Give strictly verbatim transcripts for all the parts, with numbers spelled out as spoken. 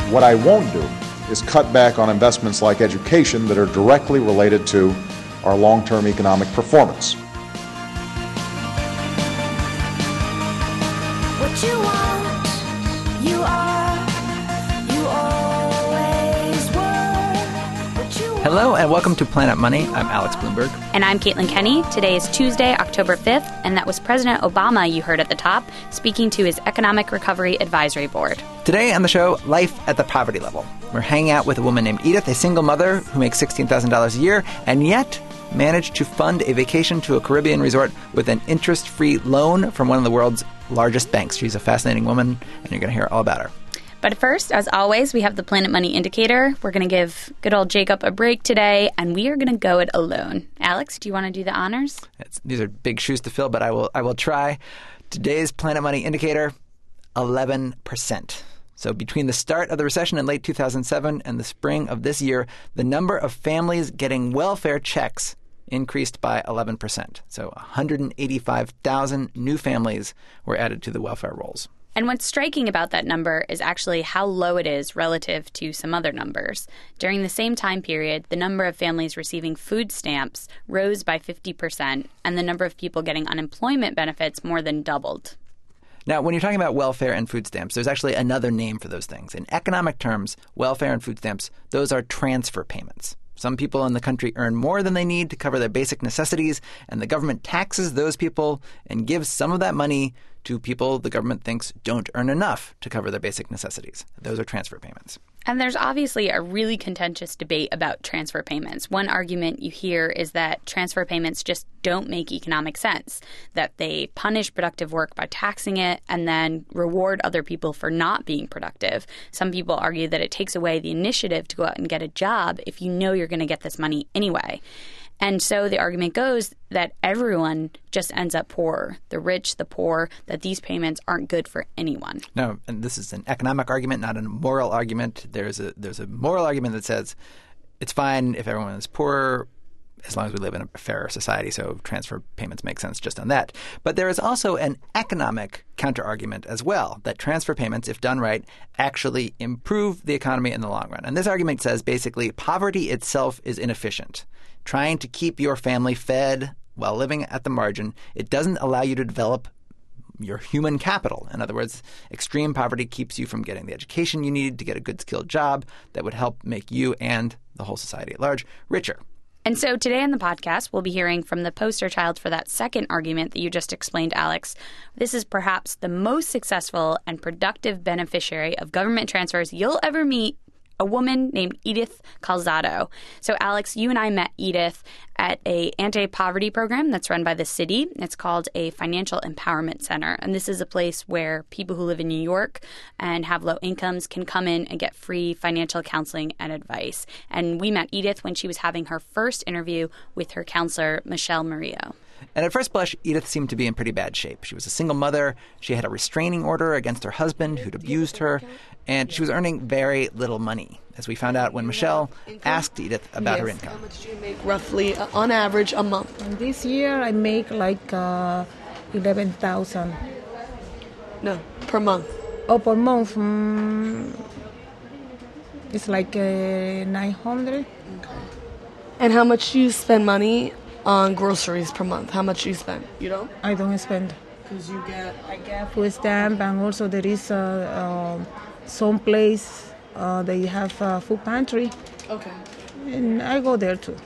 What I won't do is cut back on investments like education that are directly related to our long-term economic performance. What you want, you are, you always were. What you want. Hello and welcome to Planet Money. I'm Alex Bloomberg. And I'm Caitlin Kenny. Today is Tuesday, October fifth, and that was President Obama you heard at the top, speaking to his Economic Recovery Advisory Board. Today on the show, life at the poverty level. We're hanging out with a woman named Edith, a single mother who makes sixteen thousand dollars a year, and yet managed to fund a vacation to a Caribbean resort with an interest-free loan from one of the world's largest banks. She's a fascinating woman, and you're going to hear all about her. But first, as always, we have the Planet Money Indicator. We're going to give good old Jacob a break today, and we are going to go it alone. Alex, do you want to do the honors? It's, these are big shoes to fill, but I will I will try. Today's Planet Money Indicator, eleven percent. So between the start of the recession in late two thousand seven and the spring of this year, the number of families getting welfare checks increased by eleven percent. So one hundred eighty-five thousand new families were added to the welfare rolls. And what's striking about that number is actually how low it is relative to some other numbers. During the same time period, the number of families receiving food stamps rose by fifty percent, and the number of people getting unemployment benefits more than doubled. Now, when you're talking about welfare and food stamps, there's actually another name for those things. In economic terms, welfare and food stamps, those are transfer payments. Some people in the country earn more than they need to cover their basic necessities, and the government taxes those people and gives some of that money to people the government thinks don't earn enough to cover their basic necessities. Those are transfer payments. And there's obviously a really contentious debate about transfer payments. One argument you hear is that transfer payments just don't make economic sense, that they punish productive work by taxing it and then reward other people for not being productive. Some people argue that it takes away the initiative to go out and get a job if you know you're going to get this money anyway. And so the argument goes that everyone just ends up poorer, the rich, the poor, that these payments aren't good for anyone. No, and this is an economic argument, not a moral argument. There's a there's a moral argument that says it's fine if everyone is poor as long as we live in a fairer society, so transfer payments make sense just on that. But there is also an economic counter-argument as well, that transfer payments, if done right, actually improve the economy in the long run. And this argument says basically poverty itself is inefficient. Trying to keep your family fed while living at the margin, it doesn't allow you to develop your human capital. In other words, extreme poverty keeps you from getting the education you need to get a good skilled job that would help make you and the whole society at large richer. And so today on the podcast, we'll be hearing from the poster child for that second argument that you just explained, Alex. This is perhaps the most successful and productive beneficiary of government transfers you'll ever meet, a woman named Edith Calzado. So, Alex, you and I met Edith at a anti-poverty program that's run by the city. It's called a Financial Empowerment Center. And this is a place where people who live in New York and have low incomes can come in and get free financial counseling and advice. And we met Edith when she was having her first interview with her counselor, Michelle Murillo. And at first blush, Edith seemed to be in pretty bad shape. She was a single mother. She had a restraining order against her husband who'd abused her. And she was earning very little money, as we found out when Michelle asked Edith about yes. her income. How much do you make roughly, uh, on average, a month? And this year I make like uh, eleven thousand. No, per month. Oh, per month. Mm, it's like uh, nine hundred. Okay. And how much do you spend money on groceries per month? How much do you spend? You don't? I don't spend. Because you get... I get food stamp, and also there is uh, uh, some place uh, they have a food pantry. Okay. And I go there too.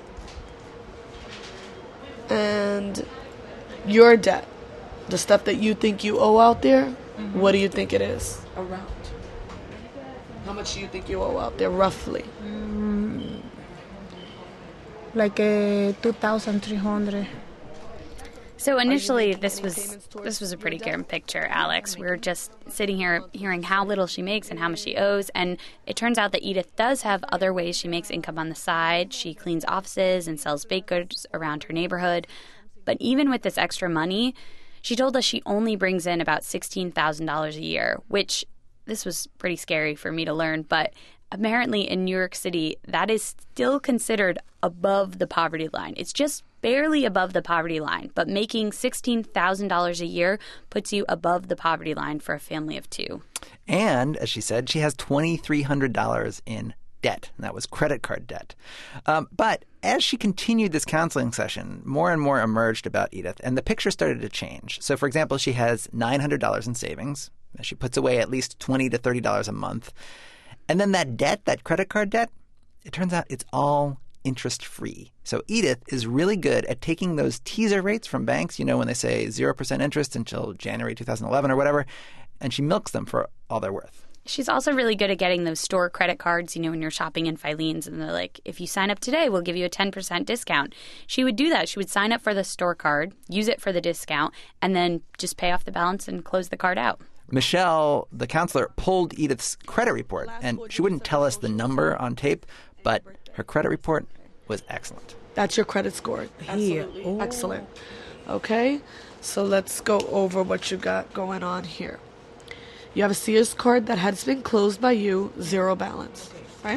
And your debt, the stuff that you think you owe out there, mm-hmm. What do you think it is around? How much do you think you owe out there, roughly? Mm, like uh, two thousand three hundred. So initially, this was this was a pretty grim picture, Alex. We were just sitting here hearing how little she makes and how much she owes, and it turns out that Edith does have other ways she makes income on the side. She cleans offices and sells baked goods around her neighborhood. But even with this extra money, she told us she only brings in about sixteen thousand dollars a year, which this was pretty scary for me to learn, but apparently in New York City, that is still considered above the poverty line. It's just barely above the poverty line, but making sixteen thousand dollars a year puts you above the poverty line for a family of two. And, as she said, she has two thousand three hundred dollars in debt. And that was credit card debt. Um, but as she continued this counseling session, more and more emerged about Edith, and the picture started to change. So, for example, she has nine hundred dollars in savings. She puts away at least twenty to thirty dollars a month. And then that debt, that credit card debt, it turns out it's all interest-free. So Edith is really good at taking those teaser rates from banks, you know, when they say zero percent interest until January two thousand eleven or whatever, and she milks them for all they're worth. She's also really good at getting those store credit cards, you know, when you're shopping in Filene's and they're like, if you sign up today, we'll give you a ten percent discount. She would do that. She would sign up for the store card, use it for the discount, and then just pay off the balance and close the card out. Michelle, the counselor, pulled Edith's credit report, and she wouldn't tell us the number on tape, but her credit report was excellent. That's your credit score. Absolutely. Yeah. Excellent. Okay, so let's go over what you got going on here. You have a Sears card that has been closed by you, zero balance, right?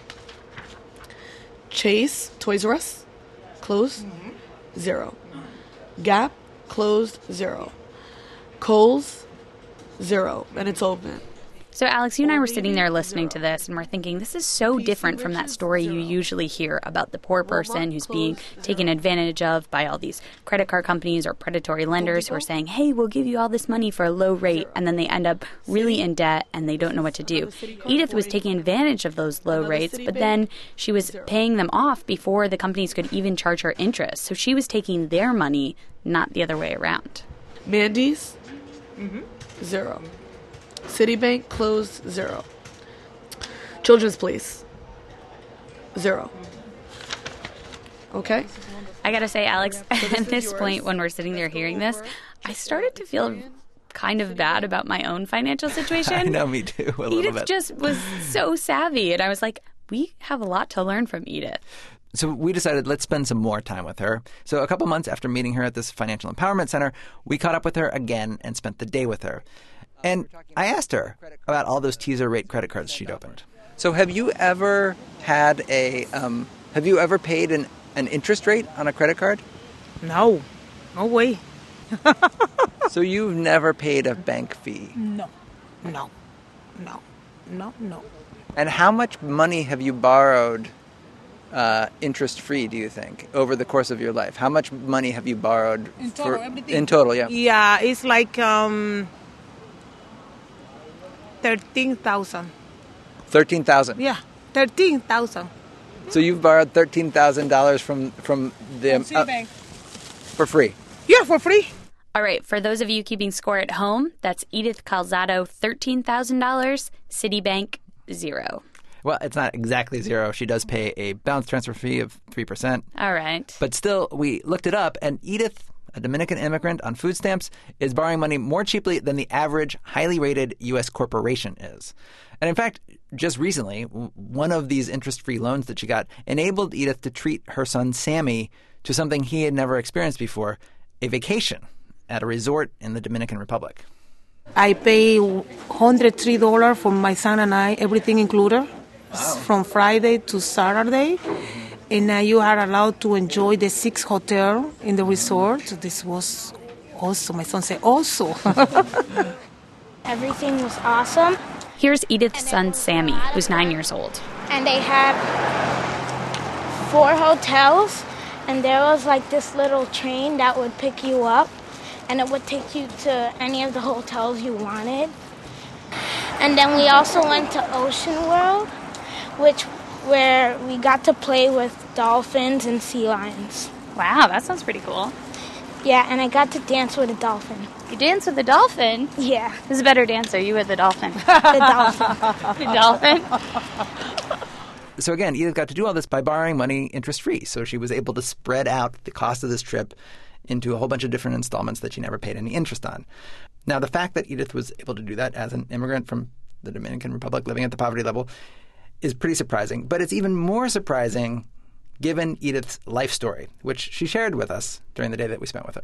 Chase, Toys R Us, closed, mm-hmm. zero. Gap, closed, zero. Kohl's, zero, and it's open. So, Alex, you and I were sitting there listening to this, and we're thinking, this is so different from that story you usually hear about the poor person who's being taken advantage of by all these credit card companies or predatory lenders who are saying, hey, we'll give you all this money for a low rate, and then they end up really in debt and they don't know what to do. Edith was taking advantage of those low rates, but then she was paying them off before the companies could even charge her interest. So she was taking their money, not the other way around. Mandy's, mm-hmm. zero. Citibank closed, zero. Children's Place, zero. Okay? I gotta say, Alex, at this point when we're sitting there hearing this, I started to feel kind of bad about my own financial situation. I know, me too, a little Edith bit. just was so savvy, and I was like, we have a lot to learn from Edith. So we decided let's spend some more time with her. So a couple months after meeting her at this financial empowerment center, we caught up with her again and spent the day with her. And I asked her about all those teaser rate credit cards she'd opened. So have you ever had a, um, have you ever paid an, an interest rate on a credit card? No, no way. So you've never paid a bank fee? No, no, no, no, no. And how much money have you borrowed uh, interest-free, do you think, over the course of your life? How much money have you borrowed? In total, for, everything? In total, yeah. Yeah, it's like um, thirteen thousand. thirteen thousand? Yeah, thirteen thousand. So you've borrowed thirteen thousand dollars from, from the... From Citibank. Uh, for free? Yeah, for free. All right, for those of you keeping score at home, that's Edith Calzado, thirteen thousand dollars, Citibank, zero. Well, it's not exactly zero. She does pay a balance transfer fee of three percent. All right. But still, we looked it up, and Edith, a Dominican immigrant on food stamps, is borrowing money more cheaply than the average highly rated U S corporation is. And in fact, just recently, one of these interest-free loans that she got enabled Edith to treat her son Sammy to something he had never experienced before, a vacation at a resort in the Dominican Republic. I pay one hundred three dollars for my son and I, everything included, wow. From Friday to Saturday. And uh, you are allowed to enjoy the six hotel in the resort. This was awesome. My son said, also. Everything was awesome. Here's Edith's son, Sammy, who's nine years old. And they had four hotels, and there was like this little train that would pick you up, and it would take you to any of the hotels you wanted. And then we also went to Ocean World, which where we got to play with dolphins and sea lions. Wow, that sounds pretty cool. Yeah, and I got to dance with a dolphin. You danced with the dolphin? Yeah. Who's a better dancer, you or the dolphin? The dolphin. The dolphin? So again, Edith got to do all this by borrowing money interest-free. So she was able to spread out the cost of this trip into a whole bunch of different installments that she never paid any interest on. Now, the fact that Edith was able to do that as an immigrant from the Dominican Republic living at the poverty level is pretty surprising. But it's even more surprising given Edith's life story, which she shared with us during the day that we spent with her.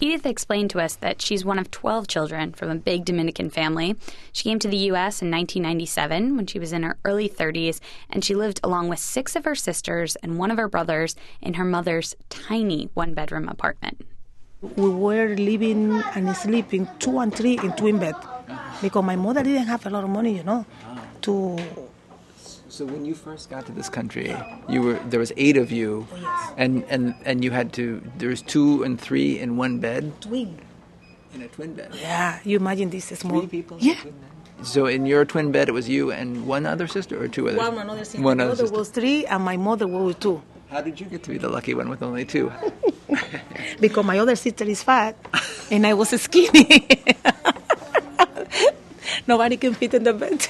Edith explained to us that she's one of twelve children from a big Dominican family. She came to the U S in nineteen ninety-seven when she was in her early thirties, and she lived along with six of her sisters and one of her brothers in her mother's tiny one-bedroom apartment. We were living and sleeping two and three in twin bed because my mother didn't have a lot of money, you know, to... So when you first got to this country, you were there was eight of you, Oh, yes. and, and, and you had to, there was two and three in one bed? Twin. In a twin bed? Yeah, you imagine this is small. Three people? in a Yeah. twin bed? So in your twin bed, it was you and one other sister or two others? One another sister. One My other brother sister. was three and my mother was two. How did you get to be the lucky one with only two? Because my other sister is fat and I was skinny. Nobody can fit in the bed.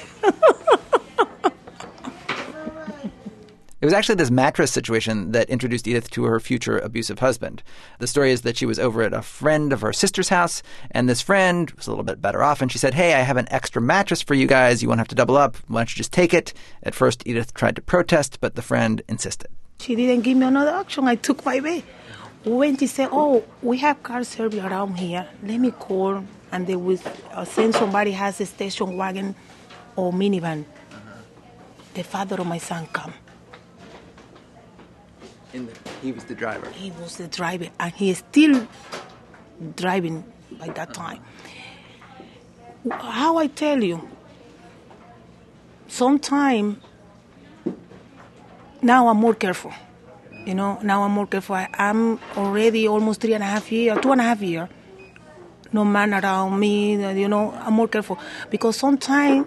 It was actually this mattress situation that introduced Edith to her future abusive husband. The story is that she was over at a friend of her sister's house, and this friend was a little bit better off, and she said, hey, I have an extra mattress for you guys. You won't have to double up. Why don't you just take it? At first, Edith tried to protest, but the friend insisted. She didn't give me another option. I took my bed. When she said, oh, we have car service around here, let me call, and they will uh, send somebody has a station wagon or minivan. Uh-huh. The father of my son come. In the, he was the driver. He was the driver, and he is still driving by that time. How I tell you, sometime now I'm more careful. You know, now I'm more careful. I, I'm already almost three and a half years, two and a half years. No man around me, you know, I'm more careful. Because sometimes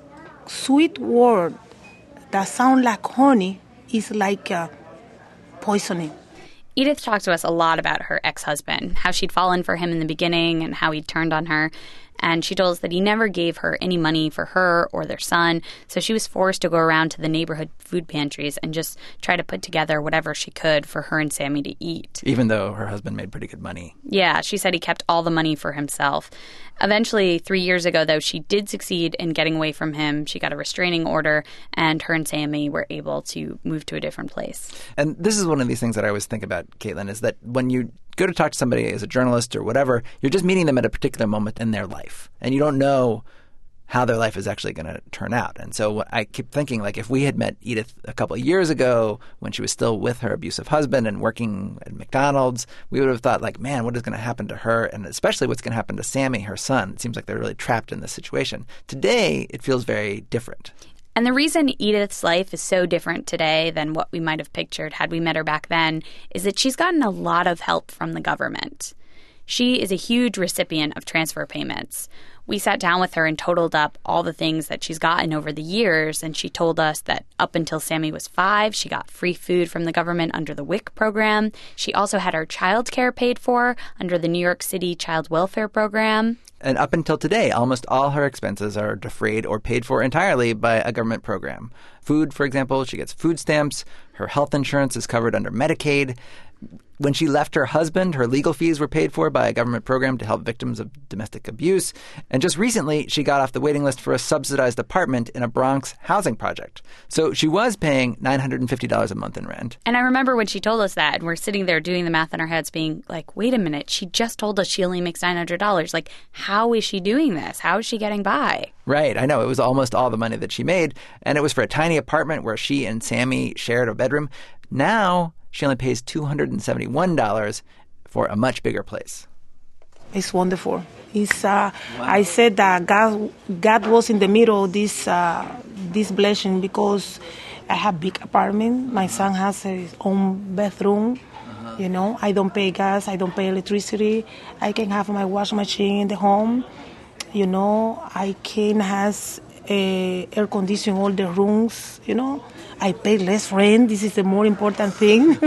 sweet word that sound like honey is like uh, poisoning. Edith talked to us a lot about her ex-husband, how she'd fallen for him in the beginning and how he'd turned on her. And she told us that he never gave her any money for her or their son, so she was forced to go around to the neighborhood food pantries and just try to put together whatever she could for her and Sammy to eat. Even though her husband made pretty good money. Yeah, she said he kept all the money for himself. Eventually, three years ago, though, she did succeed in getting away from him. She got a restraining order, and her and Sammy were able to move to a different place. And this is one of these things that I always think about, Caitlin, is that when you go to talk to somebody as a journalist or whatever, you're just meeting them at a particular moment in their life. And you don't know how their life is actually going to turn out. And so I keep thinking, like, if we had met Edith a couple of years ago when she was still with her abusive husband and working at McDonald's, we would have thought, like, man, what is going to happen to her? And especially what's going to happen to Sammy, her son. It seems like they're really trapped in this situation. Today, it feels very different. And the reason Edith's life is so different today than what we might have pictured had we met her back then is that she's gotten a lot of help from the government. She is a huge recipient of transfer payments. We sat down with her and totaled up all the things that she's gotten over the years, and she told us that up until Sammy was five, she got free food from the government under the W I C program. She also had her child care paid for under the New York City Child Welfare Program. And up until today, almost all her expenses are defrayed or paid for entirely by a government program. Food, for example, she gets food stamps. Her health insurance is covered under Medicaid. When she left her husband, her legal fees were paid for by a government program to help victims of domestic abuse. And just recently, she got off the waiting list for a subsidized apartment in a Bronx housing project. So she was paying nine hundred fifty dollars a month in rent. And I remember when she told us that, and we're sitting there doing the math in our heads being like, wait a minute, she just told us she only makes nine hundred dollars. Like, how is she doing this? How is she getting by? Right. I know. It was almost all the money that she made. And it was for a tiny apartment where she and Sammy shared a bedroom. Now she only pays two hundred seventy-one dollars for a much bigger place. It's wonderful. It's, uh, wow. I said that God, God was in the middle of this, uh, this blessing because I have big apartment. My son has his own bathroom. Uh-huh. You know, I don't pay gas. I don't pay electricity. I can have my washing machine in the home. You know, I can have uh, air conditioning all the rooms. You know, I pay less rent. This is the more important thing.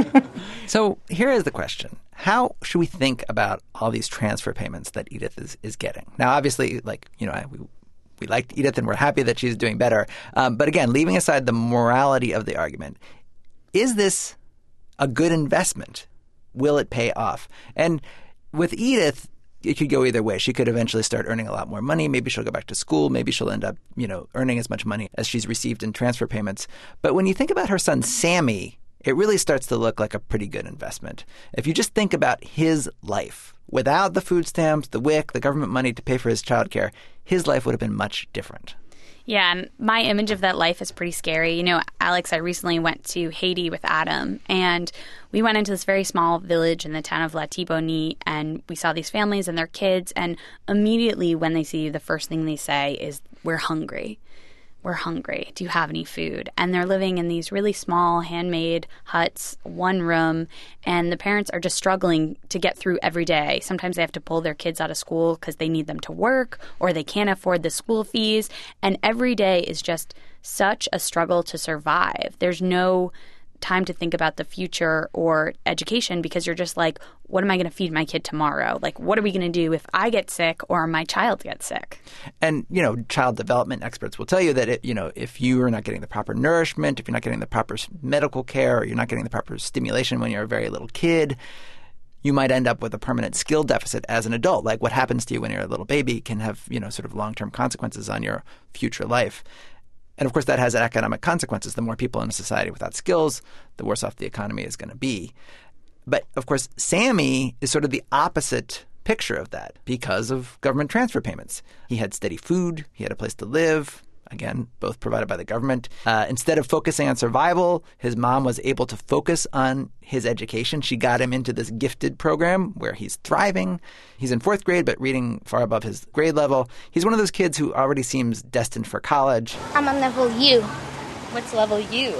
So here is the question. How should we think about all these transfer payments that Edith is, is getting? Now, obviously, like, you know, we, we liked Edith and we're happy that she's doing better. Um, but again, leaving aside the morality of the argument, is this a good investment? Will it pay off? And with Edith, it could go either way. She could eventually start earning a lot more money. Maybe she'll go back to school. Maybe she'll end up, you know, earning as much money as she's received in transfer payments. But when you think about her son, Sammy, it really starts to look like a pretty good investment. If you just think about his life, without the food stamps, the W I C, the government money to pay for his childcare, his life would have been much different. Yeah, and my image of that life is pretty scary. You know, Alex, I recently went to Haiti with Adam, and we went into this very small village in the town of Latibonite, and we saw these families and their kids, and immediately when they see you, the first thing they say is, "We're hungry. We're hungry. Do you have any food?" And they're living in these really small, handmade huts, one room, and the parents are just struggling to get through every day. Sometimes they have to pull their kids out of school because they need them to work, or they can't afford the school fees. And every day is just such a struggle to survive. There's no time to think about the future or education because you're just like, what am I going to feed my kid tomorrow? Like, what are we going to do if I get sick or my child gets sick? And, you know, child development experts will tell you that, it, you know, if you are not getting the proper nourishment, if you're not getting the proper medical care, or you're not getting the proper stimulation when you're a very little kid, you might end up with a permanent skill deficit as an adult. Like what happens to you when you're a little baby can have, you know, sort of long-term consequences on your future life. And, of course, that has economic consequences. The more people in a society without skills, the worse off the economy is going to be. But, of course, Sammy is sort of the opposite picture of that because of government transfer payments. He had steady food. He had a place to live. Again, both provided by the government. Uh, instead of focusing on survival, his mom was able to focus on his education. She got him into this gifted program where he's thriving. He's in fourth grade, but reading far above his grade level. He's one of those kids who already seems destined for college. I'm on level U. What's level U?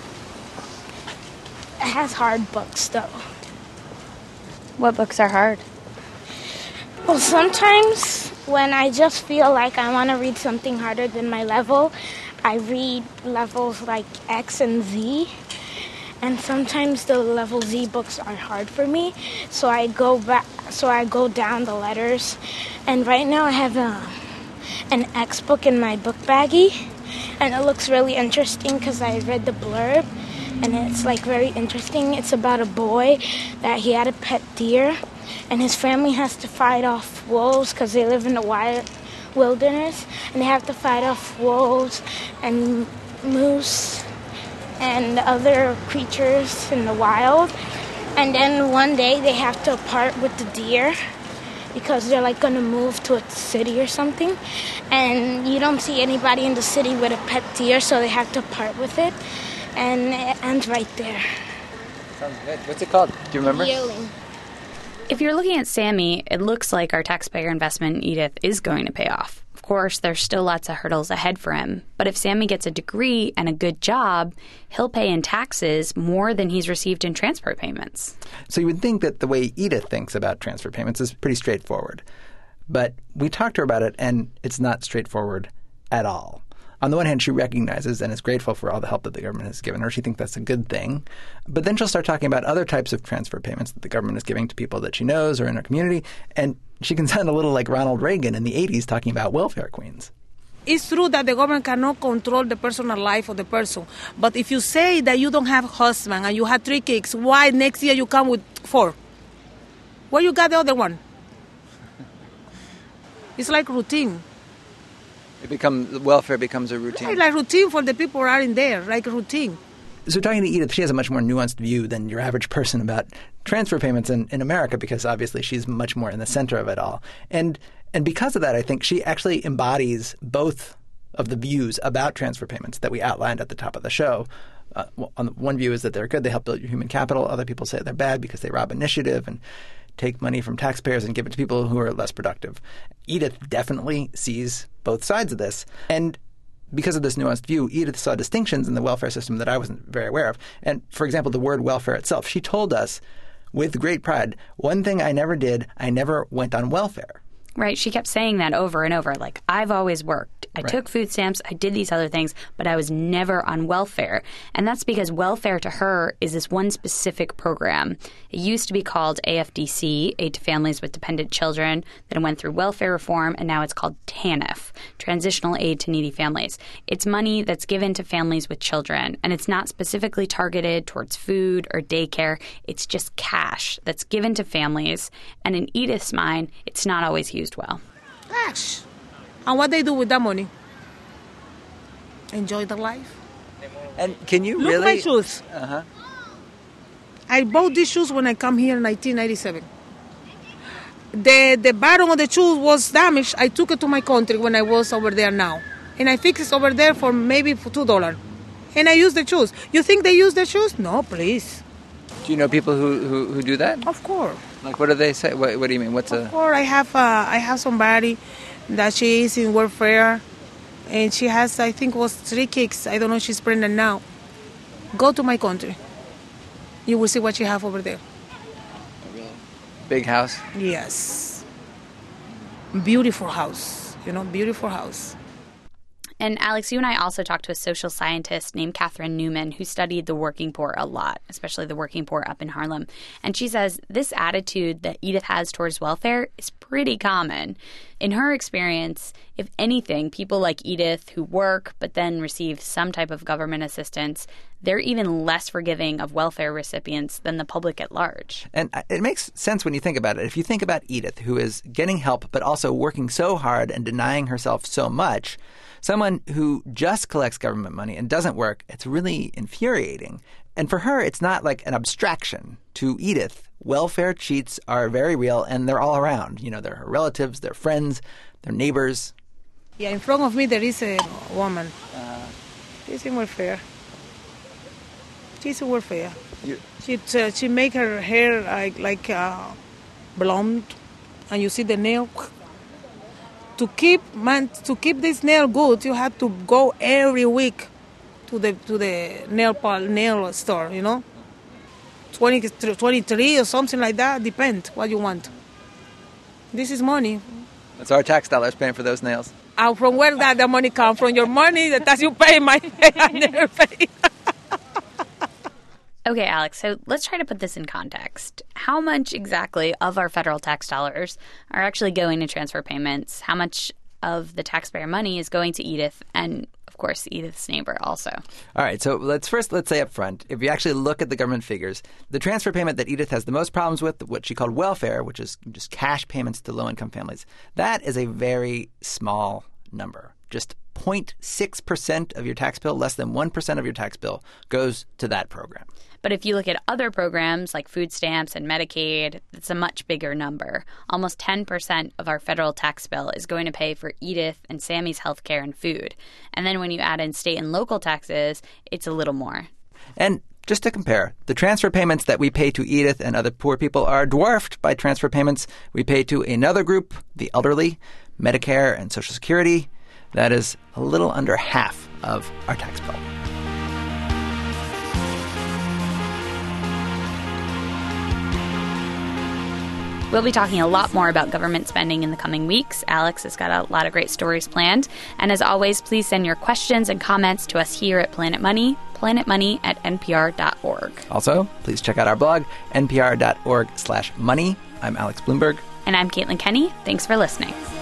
It has hard books, though. What books are hard? Well, sometimes when I just feel like I want to read something harder than my level, I read levels like X and Z. And sometimes the level Z books are hard for me, so I go back. So I go down the letters. And right now I have a, an X book in my book baggie, and it looks really interesting because I read the blurb, and it's like very interesting. It's about a boy that he had a pet deer, and his family has to fight off wolves because they live in the wild wilderness, and they have to fight off wolves and moose and other creatures in the wild. And then one day they have to part with the deer because they're like going to move to a city or something, and you don't see anybody in the city with a pet deer, so they have to part with it, and it ends right there. Sounds good. What's it called? Do you remember? Yearling. If you're looking at Sammy, it looks like our taxpayer investment in Edith is going to pay off. Of course, there's still lots of hurdles ahead for him. But if Sammy gets a degree and a good job, he'll pay in taxes more than he's received in transfer payments. So you would think that the way Edith thinks about transfer payments is pretty straightforward. But we talked to her about it, and it's not straightforward at all. On the one hand, she recognizes and is grateful for all the help that the government has given her. She thinks that's a good thing. But then she'll start talking about other types of transfer payments that the government is giving to people that she knows or in her community. And she can sound a little like Ronald Reagan in the eighties talking about welfare queens. It's true that the government cannot control the personal life of the person. But if you say that you don't have a husband and you have three kids, why next year you come with four? Where you got the other one? It's like routine. It becomes welfare becomes a routine. Like routine for the people who are in there, like routine. So talking to Edith, she has a much more nuanced view than your average person about transfer payments in, in America because obviously she's much more in the center of it all. And and because of that, I think she actually embodies both of the views about transfer payments that we outlined at the top of the show. Uh, on one view is that they're good, they help build your human capital. Other people say they're bad because they rob initiative and take money from taxpayers and give it to people who are less productive. Edith definitely sees both sides of this. And because of this nuanced view, Edith saw distinctions in the welfare system that I wasn't very aware of. And, for example, the word welfare itself. She told us with great pride, one thing I never did, I never went on welfare. Right. She kept saying that over and over, like, I've always worked. I Right. took food stamps. I did these other things, but I was never on welfare. And that's because welfare to her is this one specific program. It used to be called A F D C, Aid to Families with Dependent Children. Then it went through welfare reform, and now it's called TANF, Transitional Aid to Needy Families. It's money that's given to families with children, and it's not specifically targeted towards food or daycare. It's just cash that's given to families. And in Edith's mind, it's not always used well. Cash. And what they do with that money? Enjoy their life. And can you Look really? my shoes. Uh-huh. I bought these shoes when I come here in nineteen ninety-seven. The the bottom of the shoes was damaged. I took it to my country when I was over there now. And I fixed it over there for maybe for two dollars. And I use the shoes. You think they use the shoes? No, please. Do you know people who, who, who do that? Of course. Like, what do they say? What, what do you mean? What's Of a... course, I have uh, I have somebody that she is in welfare, and she has, I think, was three kids. I don't know if she's pregnant now. Go to my country. You will see what you have over there. Big house? Yes. Beautiful house. You know, beautiful house. And Alex, you and I also talked to a social scientist named Catherine Newman who studied the working poor a lot, especially the working poor up in Harlem. And she says this attitude that Edith has towards welfare is pretty common. In her experience, if anything, people like Edith who work but then receive some type of government assistance, they're even less forgiving of welfare recipients than the public at large. And it makes sense when you think about it. If you think about Edith, who is getting help but also working so hard and denying herself so much, someone who just collects government money and doesn't work, it's really infuriating. And for her, it's not like an abstraction. To Edith, welfare cheats are very real and they're all around. You know, they're her relatives, their friends, their neighbors. Yeah, in front of me there is a woman. Uh, She's in welfare. She's in welfare. You... She uh, she make her hair like like uh, blonde, and you see the nail. To keep man to keep this nail good, you have to go every week to the to the nail pal, nail store. You know, twenty, twenty-three or something like that. Depends what you want. This is money. That's our tax dollars paying for those nails. Uh, from where that the money come from? Your money that you pay my I never pay. Okay, Alex, so let's try to put this in context. How much exactly of our federal tax dollars are actually going to transfer payments? How much of the taxpayer money is going to Edith and, of course, Edith's neighbor also? All right, so let's first, let's say up front, if you actually look at the government figures, the transfer payment that Edith has the most problems with, what she called welfare, which is just cash payments to low-income families, that is a very small number. Just zero point six percent of your tax bill, less than one percent of your tax bill goes to that program. But if you look at other programs like food stamps and Medicaid, it's a much bigger number. Almost ten percent of our federal tax bill is going to pay for Edith and Sammy's health care and food. And then when you add in state and local taxes, it's a little more. And just to compare, the transfer payments that we pay to Edith and other poor people are dwarfed by transfer payments we pay to another group, the elderly, Medicare and Social Security. That is a little under half of our tax bill. We'll be talking a lot more about government spending in the coming weeks. Alex has got a lot of great stories planned. And as always, please send your questions and comments to us here at Planet Money, planet money at n p r dot org. Also, please check out our blog, n p r dot org slash money. I'm Alex Bloomberg. And I'm Caitlin Kenney. Thanks for listening.